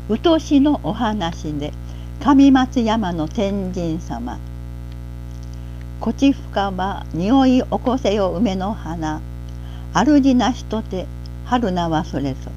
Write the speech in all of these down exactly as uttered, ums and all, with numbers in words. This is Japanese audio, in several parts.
うとしのお話で上松山の天神様。こち深場匂い起こせよ梅の花。主なしとて春な忘れぞ。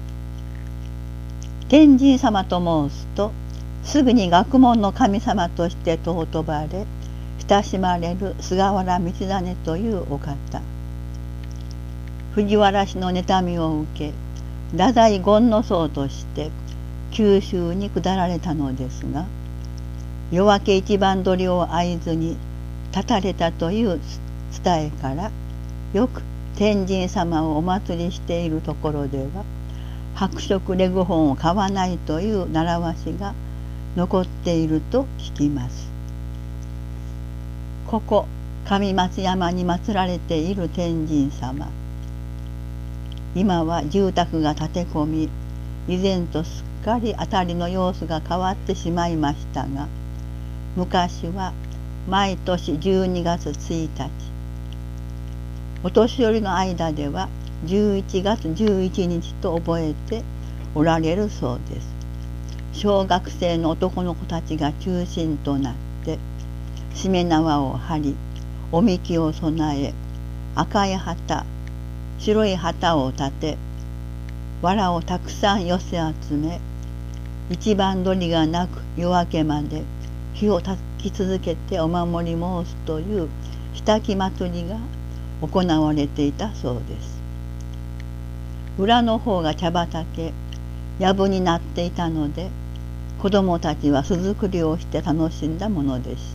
天神様と申すとすぐに学問の神様として尊ばれ親しまれる菅原道真というお方。藤原氏の妬みを受け太宰権の僧として九州に下られたのですが、夜明け一番鳥を合図に立たれたという伝えから、よく天神様をお祭りしているところでは白色レグ本を買わないという習わしが残っていると聞きます。ここ上松山に祀られている天神様、今は住宅が建て込み、以前とすっかり辺りの様子が変わってしまいましたが、昔は毎年じゅうにがつついたち、お年寄りの間ではじゅういちがつじゅういちにちと覚えておられるそうです。小学生の男の子たちが中心となってしめ縄を張り、おみきを備え、赤い旗、白い旗を立て、藁をたくさん寄せ集め、一番鳥が鳴く夜明けまで火を焚き続けてお守り申すという火焚き祭りが行われていたそうです。裏の方が茶畑、藪になっていたので、子供たちは巣作りをして楽しんだものでした。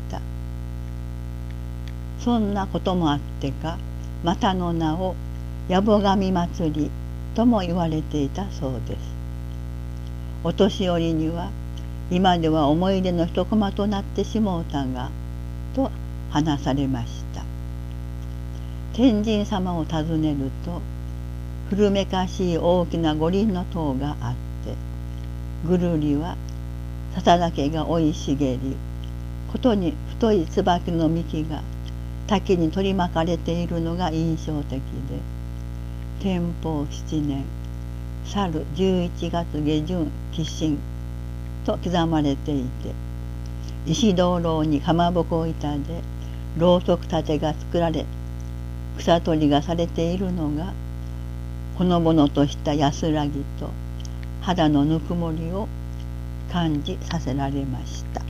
そんなこともあってか、またの名を藪神祭りとも言われていたそうです。お年寄りには今では思い出の一コマとなってしもうたがと話されました。天神様を訪ねると古めかしい大きな五輪の塔があって、ぐるりは笹竹が生い茂り、ことに太い椿の幹が滝に取り巻かれているのが印象的で、天保七年去るじゅういちがつ下旬寄進と刻まれていて、石灯籠にかまぼこ板でろうそく立てが作られ、草取りがされているのがほのぼのとした安らぎと肌のぬくもりを感じさせられました。